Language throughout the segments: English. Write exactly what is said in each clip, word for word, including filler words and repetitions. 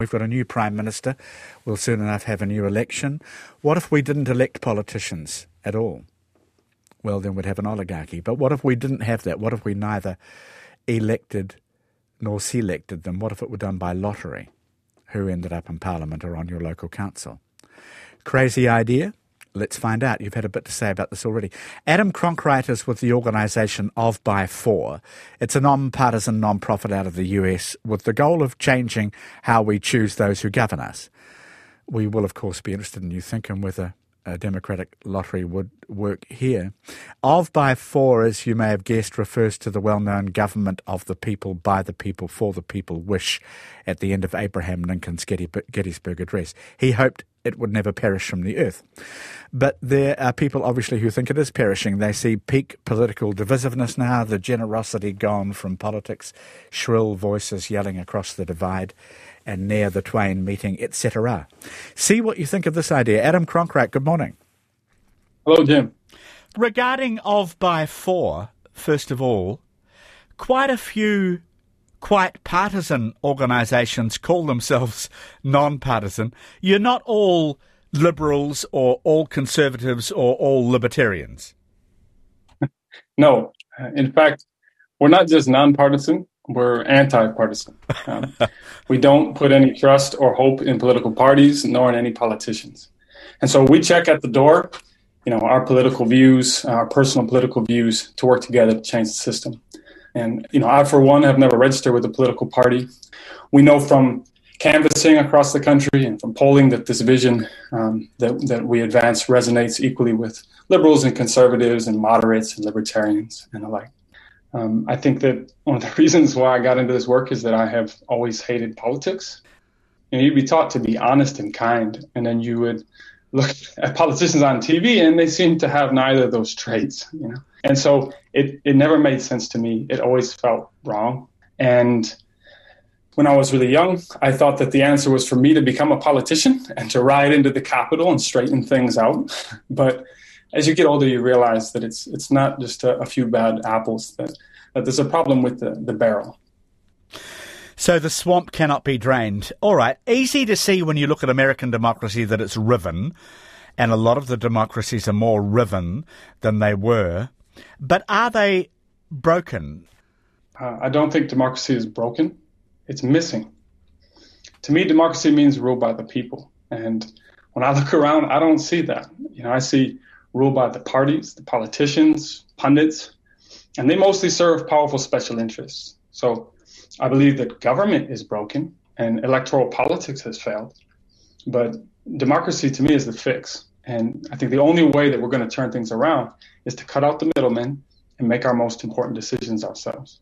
We've got a new Prime Minister. We'll soon enough have a new election. What if we didn't elect politicians at all? Well, then we'd have an oligarchy. But what if we didn't have that? What if we neither elected nor selected them? What if it were done by lottery? Who ended up in Parliament or on your local council? Crazy idea? Let's find out. You've had a bit to say about this already. Adam Cronkright is with the organisation Of By For. It's a non-partisan non-profit out of the U S with the goal of changing how we choose those who govern us. We will, of course, be interested in you thinking whether a democratic lottery would work here. Of By For, as you may have guessed, refers to the well-known government of the people, by the people, for the people wish at the end of Abraham Lincoln's Gettysburg Address. He hoped it would never perish from the earth. But there are people, obviously, who think it is perishing. They see peak political divisiveness now, the generosity gone from politics, shrill voices yelling across the divide, and near the twain meeting, et cetera. See what you think of this idea. Adam Cronkright, good morning. Hello, Jim. Regarding Of By For, first of all, quite a few quite partisan organisations call themselves non-partisan. You're not all liberals or all conservatives or all libertarians. No. In fact, we're not just non-partisan, we're anti-partisan. Um, we don't put any trust or hope in political parties, nor in any politicians. And so we check at the door, you know, our political views, our personal political views, to work together to change the system. And, you know, I, for one, have never registered with a political party. We know from canvassing across the country and from polling that this vision um, that, that we advance resonates equally with liberals and conservatives and moderates and libertarians and the like. Um, I think that one of the reasons why I got into this work is that I have always hated politics. You know, you'd be taught to be honest and kind, and then you would look at politicians on T V and they seem to have neither of those traits, you know. And so it, it never made sense to me. It always felt wrong. And when I was really young, I thought that the answer was for me to become a politician and to ride into the Capitol and straighten things out. But as you get older, you realize that it's it's not just a, a few bad apples, that, that there's a problem with the, the barrel. So the swamp cannot be drained. All right, easy to see when you look at American democracy that it's riven, and a lot of the democracies are more riven than they were. But are they broken? Uh, I don't think democracy is broken. It's missing. To me, democracy means rule by the people. And when I look around, I don't see that. You know, I see rule by the parties, the politicians, pundits, and they mostly serve powerful special interests. So I believe that government is broken and electoral politics has failed. But democracy, to me, is the fix. And I think the only way that we're going to turn things around is to cut out the middlemen and make our most important decisions ourselves.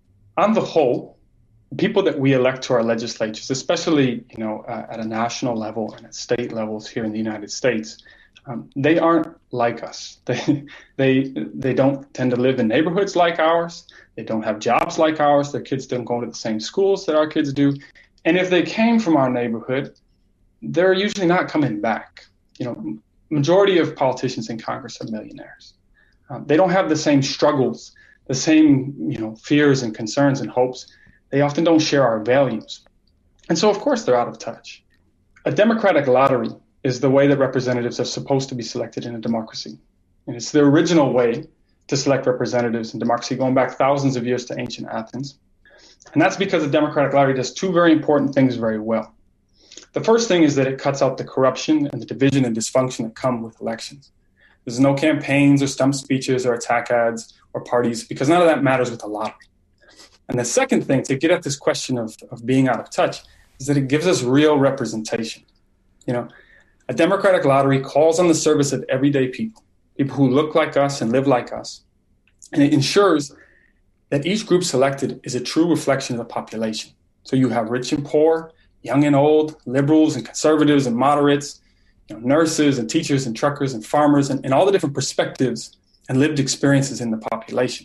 On the whole, the people that we elect to our legislatures, especially, you know, uh, at a national level and at state levels here in the United States, um, they aren't like us. They they they don't tend to live in neighborhoods like ours. They don't have jobs like ours. Their kids don't go to the same schools that our kids do. And if they came from our neighborhood, they're usually not coming back. You know, majority of politicians in Congress are millionaires. Um, they don't have the same struggles, the same, you know, fears and concerns and hopes. They often don't share our values. And so, of course, they're out of touch. A democratic lottery is the way that representatives are supposed to be selected in a democracy. And it's the original way to select representatives in democracy, going back thousands of years to ancient Athens. And that's because the democratic lottery does two very important things very well. The first thing is that it cuts out the corruption and the division and dysfunction that come with elections. There's no campaigns or stump speeches or attack ads or parties, because none of that matters with the lottery. And the second thing, to get at this question of, of being out of touch, is that it gives us real representation. You know, a democratic lottery calls on the service of everyday people, people who look like us and live like us. And it ensures that each group selected is a true reflection of the population. So you have rich and poor, young and old, liberals and conservatives and moderates, you know, nurses and teachers and truckers and farmers, and, and all the different perspectives and lived experiences in the population,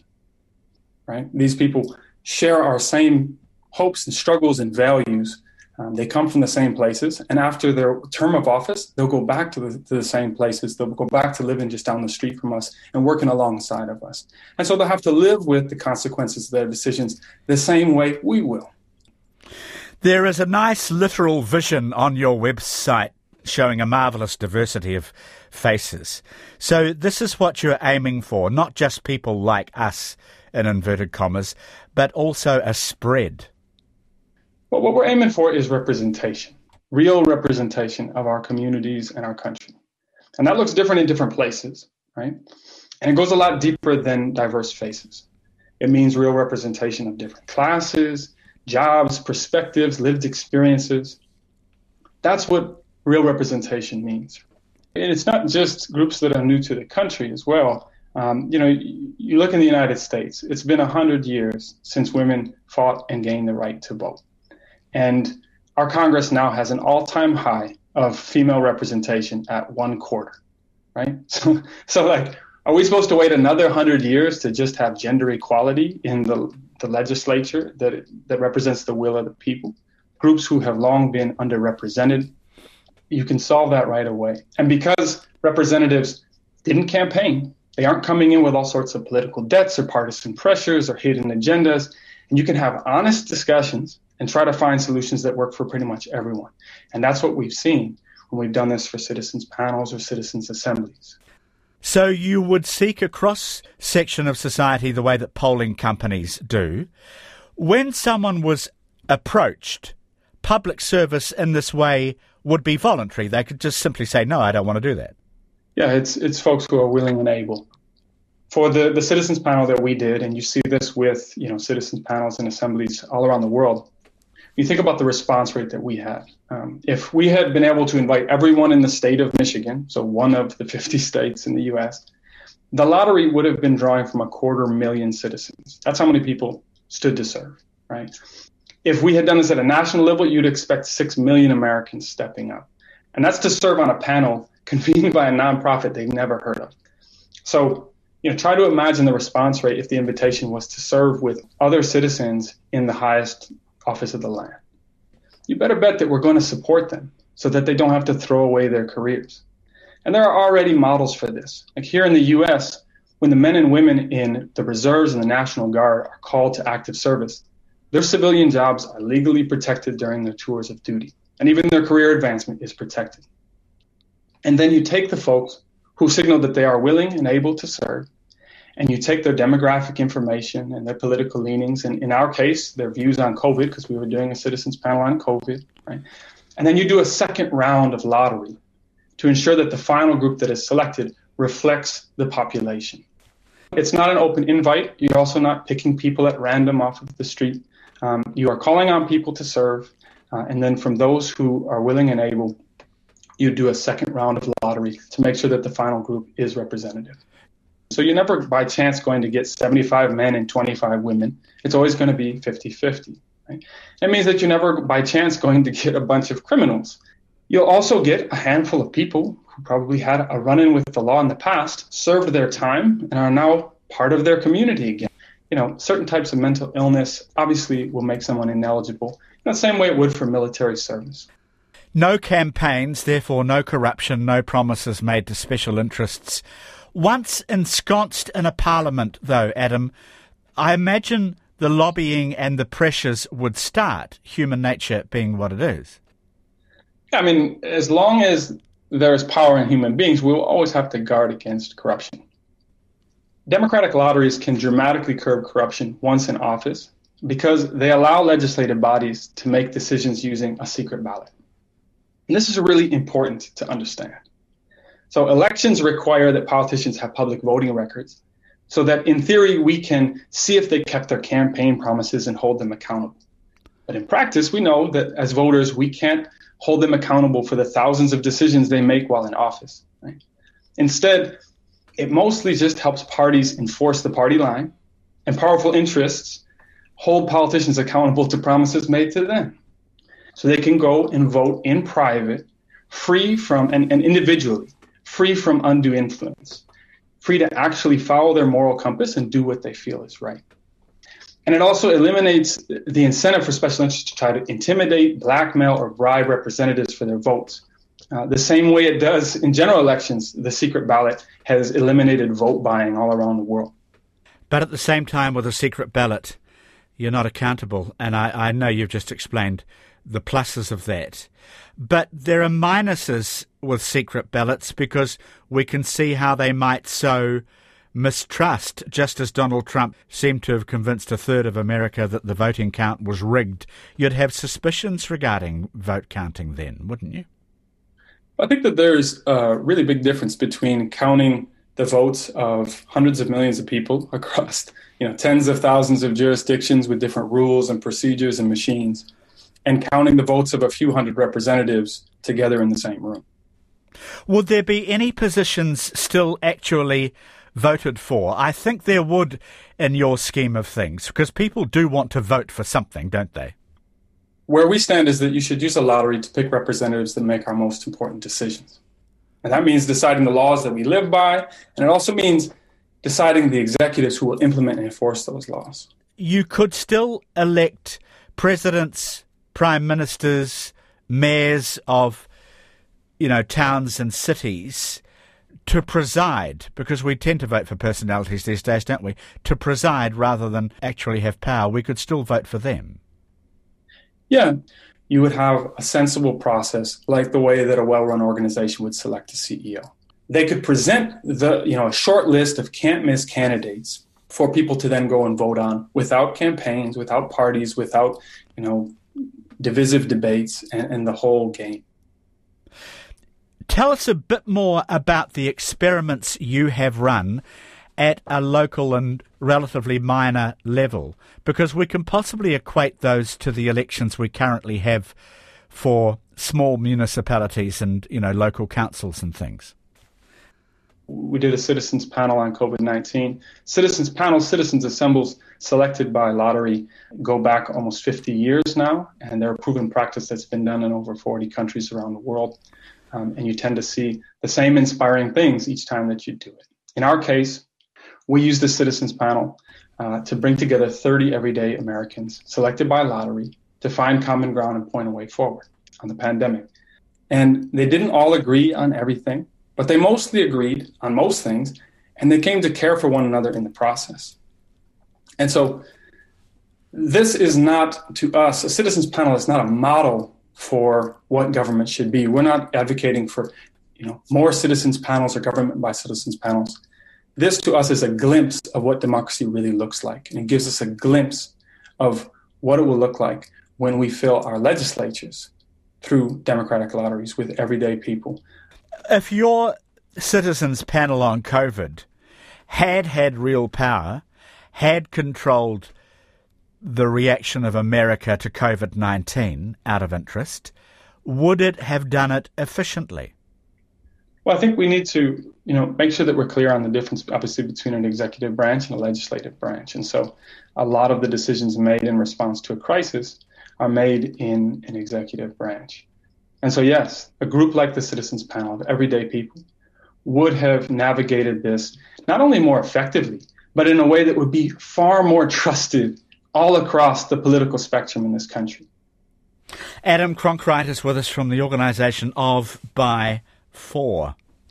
right? These people share our same hopes and struggles and values. Um, they come from the same places, and after their term of office, they'll go back to the, to the same places. They'll go back to living just down the street from us and working alongside of us. And so they'll have to live with the consequences of their decisions the same way we will. There is a nice literal vision on your website showing a marvellous diversity of faces. So this is what you're aiming for, not just people like us, in inverted commas, but also a spread. Well, what we're aiming for is representation, real representation of our communities and our country. And that looks different in different places, right? And it goes a lot deeper than diverse faces. It means real representation of different classes, jobs, perspectives, lived experiences. That's what real representation means. And it's not just groups that are new to the country as well. Um, you know, you, you look in the United States, it's been one hundred years since women fought and gained the right to vote. And our Congress now has an all-time high of female representation at one quarter, right? So, so like, are we supposed to wait another one hundred years to just have gender equality in the, the legislature that, that represents the will of the people? Groups who have long been underrepresented, you can solve that right away. And because representatives didn't campaign, they aren't coming in with all sorts of political debts or partisan pressures or hidden agendas, and you can have honest discussions and try to find solutions that work for pretty much everyone. And that's what we've seen when we've done this for citizens panels or citizens assemblies. So you would seek a cross-section of society the way that polling companies do. When someone was approached, public service in this way would be voluntary. They could just simply say, no, I don't want to do that. Yeah, it's it's folks who are willing and able. For the, the citizens panel that we did, and you see this with, you know, citizens panels and assemblies all around the world, you think about the response rate that we had. Um, if we had been able to invite everyone in the state of Michigan, so one of the fifty states in the U S, the lottery would have been drawing from a quarter million citizens. That's how many people stood to serve, right? If we had done this at a national level, you'd expect six million Americans stepping up. And that's to serve on a panel convened by a nonprofit they've never heard of. So, you know, try to imagine the response rate if the invitation was to serve with other citizens in the highest office of the land. You better bet that we're going to support them so that they don't have to throw away their careers. And there are already models for this. Like here in the U S, when the men and women in the reserves and the National Guard are called to active service, their civilian jobs are legally protected during their tours of duty. And even their career advancement is protected. And then you take the folks who signal that they are willing and able to serve, and you take their demographic information and their political leanings, and in our case, their views on COVID, because we were doing a citizens panel on COVID, right? And then you do a second round of lottery to ensure that the final group that is selected reflects the population. It's not an open invite. You're also not picking people at random off of the street. Um, you are calling on people to serve, uh, and then from those who are willing and able, you do a second round of lottery to make sure that the final group is representative. So you're never by chance going to get seventy-five men and twenty-five women. It's always going to be fifty-fifty. Right? That means that you're never by chance going to get a bunch of criminals. You'll also get a handful of people who probably had a run-in with the law in the past, served their time, and are now part of their community again. You know, certain types of mental illness obviously will make someone ineligible in the same way it would for military service. No campaigns, therefore no corruption, no promises made to special interests. Once ensconced in a parliament, though, Adam, I imagine the lobbying and the pressures would start, human nature being what it is. I mean, as long as there is power in human beings, we will always have to guard against corruption. Democratic lotteries can dramatically curb corruption once in office because they allow legislative bodies to make decisions using a secret ballot. And this is really important to understand. So elections require that politicians have public voting records so that in theory we can see if they kept their campaign promises and hold them accountable. But in practice, we know that as voters, we can't hold them accountable for the thousands of decisions they make while in office. Right? Instead, it mostly just helps parties enforce the party line, and powerful interests hold politicians accountable to promises made to them. So they can go and vote in private, free from, and, and individually, free from undue influence, free to actually follow their moral compass and do what they feel is right. And it also eliminates the incentive for special interests to try to intimidate, blackmail, or bribe representatives for their votes. Uh, the same way it does in general elections, the secret ballot has eliminated vote buying all around the world. But at the same time, with a secret ballot, You're not accountable, and I, I know you've just explained the pluses of that. But there are minuses with secret ballots because we can see how they might sow mistrust, just as Donald Trump seemed to have convinced a third of America that the voting count was rigged. You'd have suspicions regarding vote counting then, wouldn't you? I think that there's a really big difference between counting the votes of hundreds of millions of people across, you know, tens of thousands of jurisdictions with different rules and procedures and machines, and counting the votes of a few hundred representatives together in the same room. Would there be any positions still actually voted for? I think there would in your scheme of things, because people do want to vote for something, don't they? Where we stand is that you should use a lottery to pick representatives that make our most important decisions. And that means deciding the laws that we live by, and it also means deciding the executives who will implement and enforce those laws. You could still elect presidents, prime ministers, mayors of, you know, towns and cities to preside, because we tend to vote for personalities these days, don't we? To preside rather than actually have power. We could still vote for them. Yeah, you would have a sensible process, like the way that a well-run organization would select a C E O. They could present the, you know, a short list of can't-miss candidates for people to then go and vote on without campaigns, without parties, without, you know, divisive debates and, and the whole game. Tell us a bit more about the experiments you have run at a local and relatively minor level, because we can possibly equate those to the elections we currently have for small municipalities and, you know, local councils and things. We did a citizens panel on COVID nineteen. Citizens panel, citizens assembles selected by lottery go back almost fifty years now, and they're a proven practice that's been done in over forty countries around the world. Um, and you tend to see the same inspiring things each time that you do it. In our case, we used the citizens panel uh, to bring together thirty everyday Americans selected by lottery to find common ground and point a way forward on the pandemic. And they didn't all agree on everything, but they mostly agreed on most things, and they came to care for one another in the process. And so this is not, to us, a citizens panel is not a model for what government should be. We're not advocating for, you know, more citizens panels or government by citizens panels. This to us is a glimpse of what democracy really looks like. And it gives us a glimpse of what it will look like when we fill our legislatures through democratic lotteries with everyday people. If your citizens panel on COVID had had real power, had controlled the reaction of America to COVID nineteen out of interest, would it have done it efficiently? Well, I think we need to, you know, make sure that we're clear on the difference, obviously, between an executive branch and a legislative branch. And so a lot of the decisions made in response to a crisis are made in an executive branch. And so, yes, a group like the Citizens Panel of everyday people would have navigated this not only more effectively, but in a way that would be far more trusted all across the political spectrum in this country. Adam Cronkright is with us from the organisation of By For.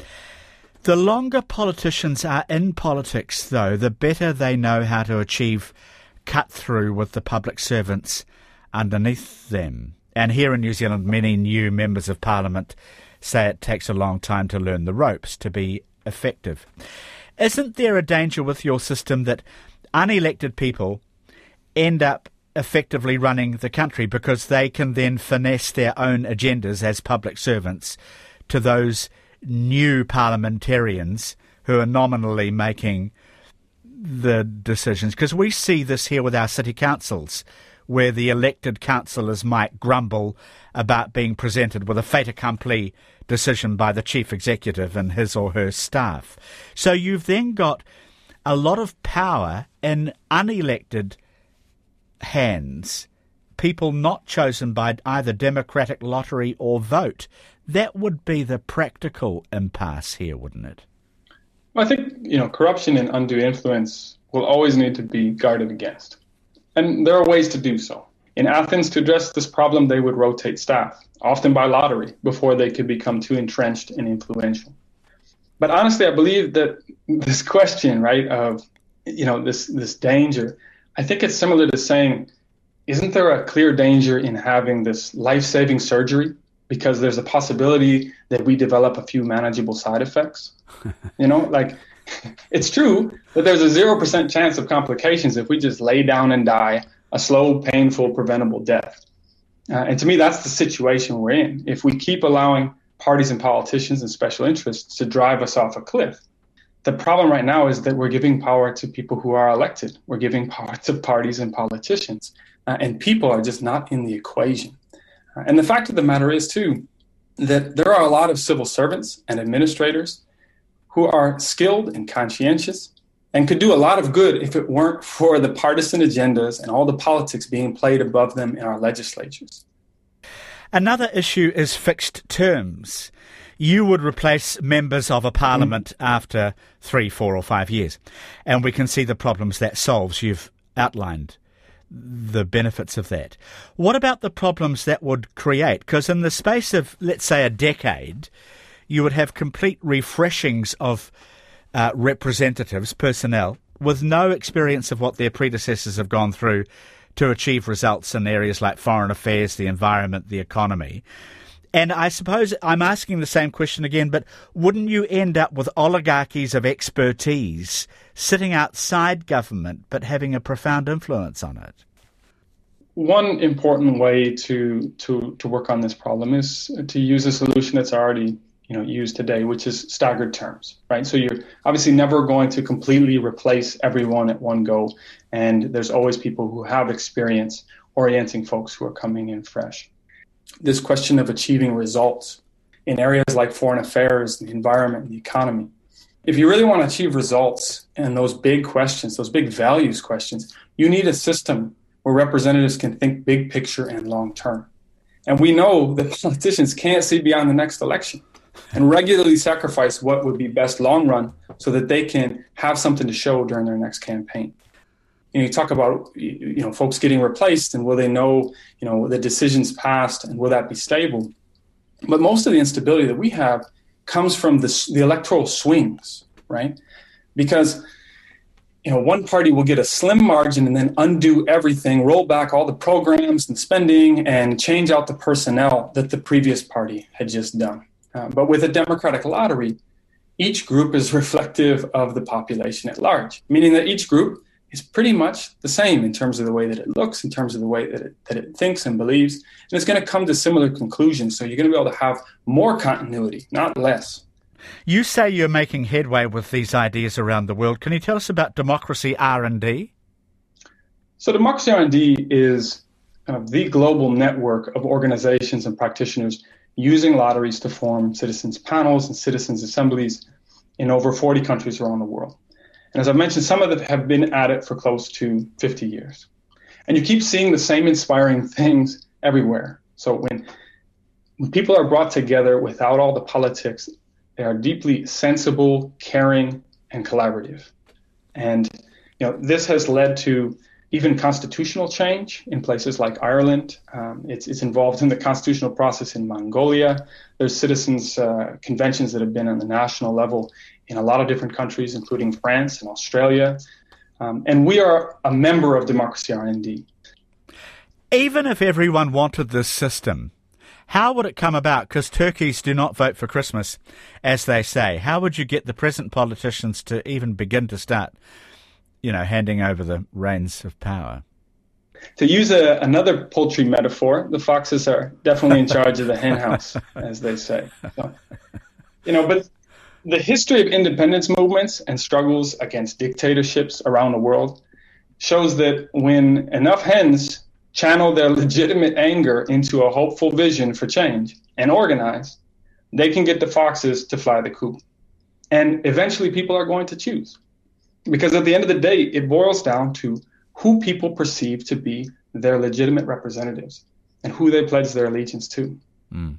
The longer politicians are in politics, though, the better they know how to achieve cut-through with the public servants underneath them. And here in New Zealand, many new members of Parliament say it takes a long time to learn the ropes to be effective. Isn't there a danger with your system that unelected people end up effectively running the country because they can then finesse their own agendas as public servants to those new parliamentarians who are nominally making the decisions? Because we see this here with our city councils, where the elected councillors might grumble about being presented with a fait accompli decision by the chief executive and his or her staff. So you've then got a lot of power in unelected hands, people not chosen by either democratic lottery or vote. That would be the practical impasse here, wouldn't it? Well, I think, you know, corruption and undue influence will always need to be guarded against. And there are ways to do so. In Athens, to address this problem, they would rotate staff, often by lottery, before they could become too entrenched and influential. But honestly, I believe that this question, right, of, you know, this, this danger I think it's similar to saying, isn't there a clear danger in having this life-saving surgery because there's a possibility that we develop a few manageable side effects? You know, like, it's true that there's a zero percent chance of complications if we just lay down and die a slow, painful, preventable death. Uh, and to me, that's the situation we're in. If we keep allowing parties and politicians and special interests to drive us off a cliff, the problem right now is that we're giving power to people who are elected. We're giving power to parties and politicians, uh, and people are just not in the equation. Uh, and the fact of the matter is, too, that there are a lot of civil servants and administrators who are skilled and conscientious and could do a lot of good if it weren't for the partisan agendas and all the politics being played above them in our legislatures. Another issue is fixed terms. You would replace members of a parliament mm. after three, four or five years. And we can see the problems that solves. You've outlined the benefits of that. What about the problems that would create? Because in the space of, let's say, a decade, you would have complete refreshings of uh, representatives, personnel, with no experience of what their predecessors have gone through to achieve results in areas like foreign affairs, the environment, the economy. And I suppose I'm asking the same question again, but wouldn't you end up with oligarchies of expertise sitting outside government but having a profound influence on it? One important way to to to work on this problem is to use a solution that's already you know used today, which is staggered terms, right? So you're obviously never going to completely replace everyone at one go, and there's always people who have experience orienting folks who are coming in fresh. This question of achieving results in areas like foreign affairs, the environment, and the economy. If you really want to achieve results in those big questions, those big values questions, you need a system where representatives can think big picture and long term. And we know that politicians can't see beyond the next election and regularly sacrifice what would be best long run so that they can have something to show during their next campaign. You know, you talk about, you know, folks getting replaced and will they know, you know, the decisions passed and will that be stable? But most of the instability that we have comes from the, the electoral swings, right? Because, you know, one party will get a slim margin and then undo everything, roll back all the programs and spending and change out the personnel that the previous party had just done. Uh, but with a democratic lottery, each group is reflective of the population at large, meaning that each group is pretty much the same in terms of the way that it looks, in terms of the way that it, that it thinks and believes. And it's going to come to similar conclusions. So you're going to be able to have more continuity, not less. You say you're making headway with these ideas around the world. Can you tell us about Democracy R and D? So Democracy R and D is kind of the global network of organizations and practitioners using lotteries to form citizens' panels and citizens' assemblies in over forty countries around the world. And as I've mentioned, some of them have been at it for close to fifty years. And you keep seeing the same inspiring things everywhere. So when, when people are brought together without all the politics, they are deeply sensible, caring, and collaborative. And you know, this has led to even constitutional change in places like Ireland. Um, it's, it's involved in the constitutional process in Mongolia. There's citizens' uh, conventions that have been on the national level in a lot of different countries, including France and Australia. Um, and we are a member of Democracy R and D. Even if everyone wanted this system, how would it come about? Because turkeys do not vote for Christmas, as they say. How would you get the present politicians to even begin to start, you know, handing over the reins of power? To use a, another poultry metaphor, the foxes are definitely in charge of the hen house, as they say. So, you know, but the history of independence movements and struggles against dictatorships around the world shows that when enough hens channel their legitimate anger into a hopeful vision for change and organize, they can get the foxes to fly the coop. And eventually people are going to choose. Because at the end of the day, it boils down to who people perceive to be their legitimate representatives and who they pledge their allegiance to. Mm.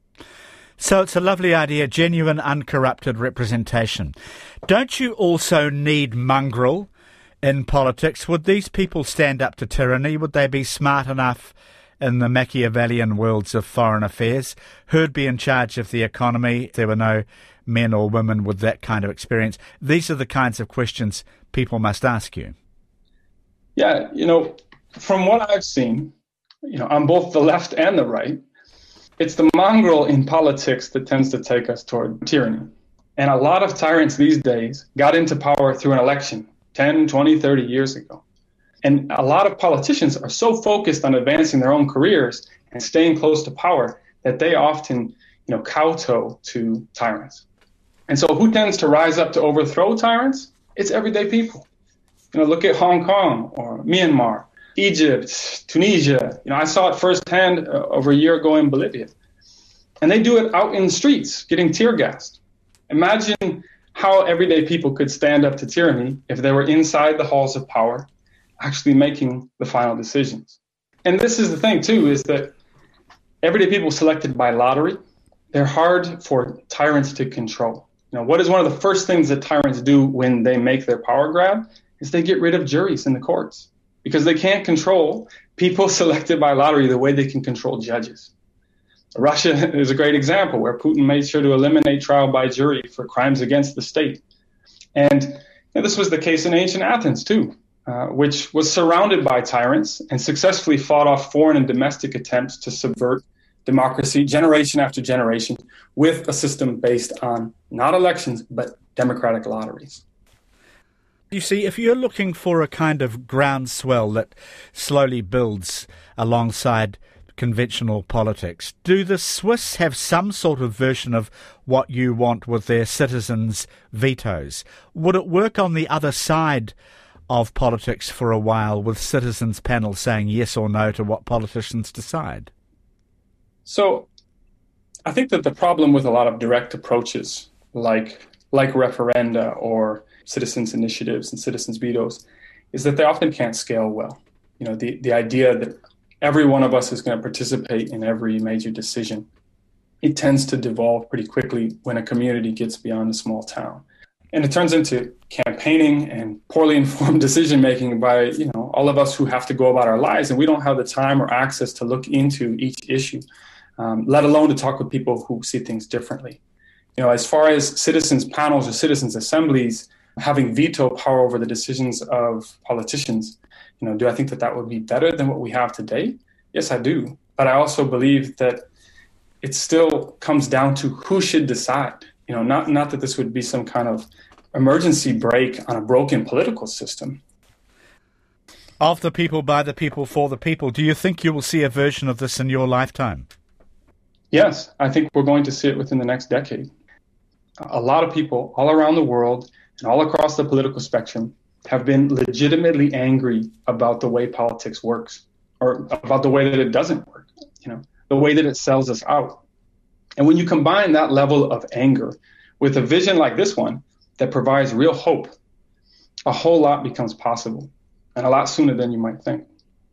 So it's a lovely idea, genuine, uncorrupted representation. Don't you also need mongrel in politics? Would these people stand up to tyranny? Would they be smart enough in the Machiavellian worlds of foreign affairs? Who'd be in charge of the economy if there were no men or women with that kind of experience? These are the kinds of questions people must ask you. Yeah, you know, from what I've seen, you know, on both the left and the right, it's the mongrel in politics that tends to take us toward tyranny. And a lot of tyrants these days got into power through an election ten, twenty, thirty years ago. And a lot of politicians are so focused on advancing their own careers and staying close to power that they often, you know, kowtow to tyrants. And so who tends to rise up to overthrow tyrants? It's everyday people. You know, look at Hong Kong or Myanmar, Egypt, Tunisia. You know, I saw it firsthand uh, over a year ago in Bolivia. And they do it out in the streets, getting tear gassed. Imagine how everyday people could stand up to tyranny if they were inside the halls of power, actually making the final decisions. And this is the thing, too, is that everyday people selected by lottery, they're hard for tyrants to control. You know, what is one of the first things that tyrants do when they make their power grab is they get rid of juries in the courts because they can't control people selected by lottery the way they can control judges. Russia is a great example where Putin made sure to eliminate trial by jury for crimes against the state. And you know, this was the case in ancient Athens, too, uh, which was surrounded by tyrants and successfully fought off foreign and domestic attempts to subvert democracy generation after generation with a system based on not elections, but democratic lotteries. You see, if you're looking for a kind of groundswell that slowly builds alongside conventional politics, do the Swiss have some sort of version of what you want with their citizens' vetoes? Would it work on the other side of politics for a while with citizens' panels saying yes or no to what politicians decide? So I think that the problem with a lot of direct approaches like like referenda or citizens' initiatives and citizens' vetoes is that they often can't scale well. You know, the, the idea that every one of us is going to participate in every major decision, it tends to devolve pretty quickly when a community gets beyond a small town. And it turns into campaigning and poorly informed decision-making by, you know, all of us who have to go about our lives, and we don't have the time or access to look into each issue, um, let alone to talk with people who see things differently. You know, as far as citizens' panels or citizens' assemblies having veto power over the decisions of politicians, you know, do I think that that would be better than what we have today? Yes, I do. But I also believe that it still comes down to who should decide. You know, not not that this would be some kind of emergency brake on a broken political system. Of the people, by the people, for the people. Do you think you will see a version of this in your lifetime? Yes, I think we're going to see it within the next decade. A lot of people all around the world and all across the political spectrum have been legitimately angry about the way politics works, or about the way that it doesn't work, you know, the way that it sells us out. And when you combine that level of anger with a vision like this one that provides real hope, a whole lot becomes possible, and a lot sooner than you might think.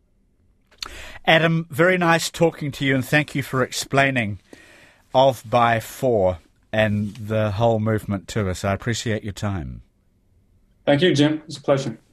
Adam, very nice talking to you, and thank you for explaining Of, By, For and the whole movement to us. I appreciate your time. Thank you, Jim. It was a pleasure.